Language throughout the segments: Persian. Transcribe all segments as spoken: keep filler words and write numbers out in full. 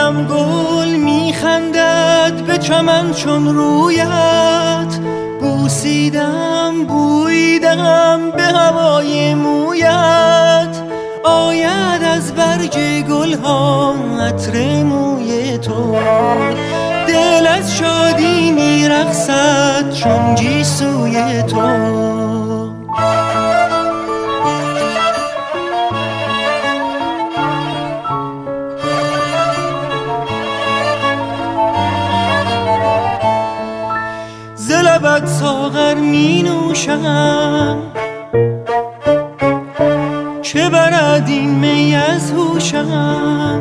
دیدم گل میخندد به چمن چون رویت، بوسیدم بویدم به هوای مویت. آید از برگ گل ها عطر موی تو، دل از شادی میرقصد چون گیسوی تو. ز لبت ساغر می نوشم چه برد این می از هوشم.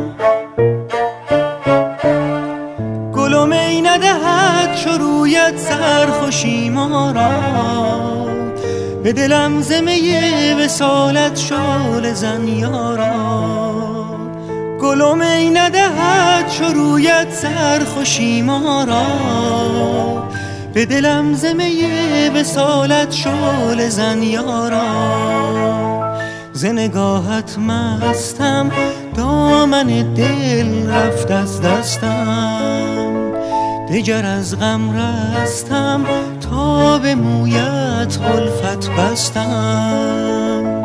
گل و می ندهد چو رویت سرخوشی ما را، به دلم ز می وصالت شعله زن یارا. گل و می ندهد چو رویت سرخوشی ما را، به دلم ز می وصالت شعله زن یارا. ز نگاهت مستم دامن دل رفت از دستم، دگر از غم رستم تا به مویت الفت بستم.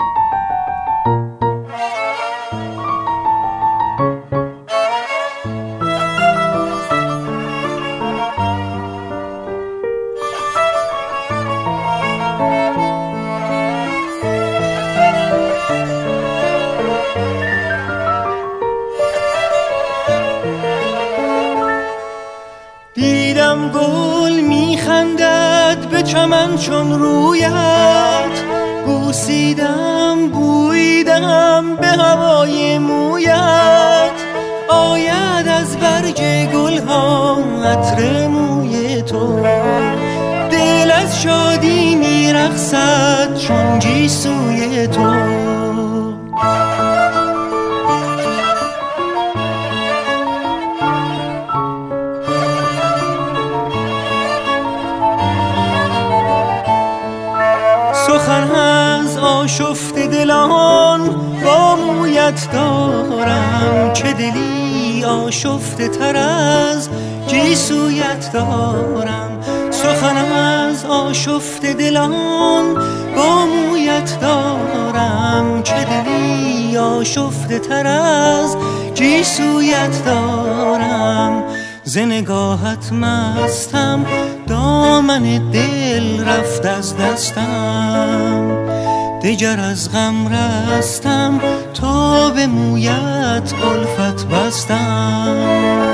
دیدم گل میخندد به چمن چون رویت، بوسیدم بویدم به هوای مویت. آید از برگ گل ها عطر موی تو، دل از شادی میرقصد چون گیسوی تو. سخن از آشفته دلان با مویت دارم، چه دلی آشفته تر از گیسویت دارم. سخن از آشفته دلان با مویت دارم، چه دلی آشفته تر از گیسویت دارم. ز نگاهت مستم دامن دل رفت از دستم، دگر از غم رستم تا به مویت الفت بستم.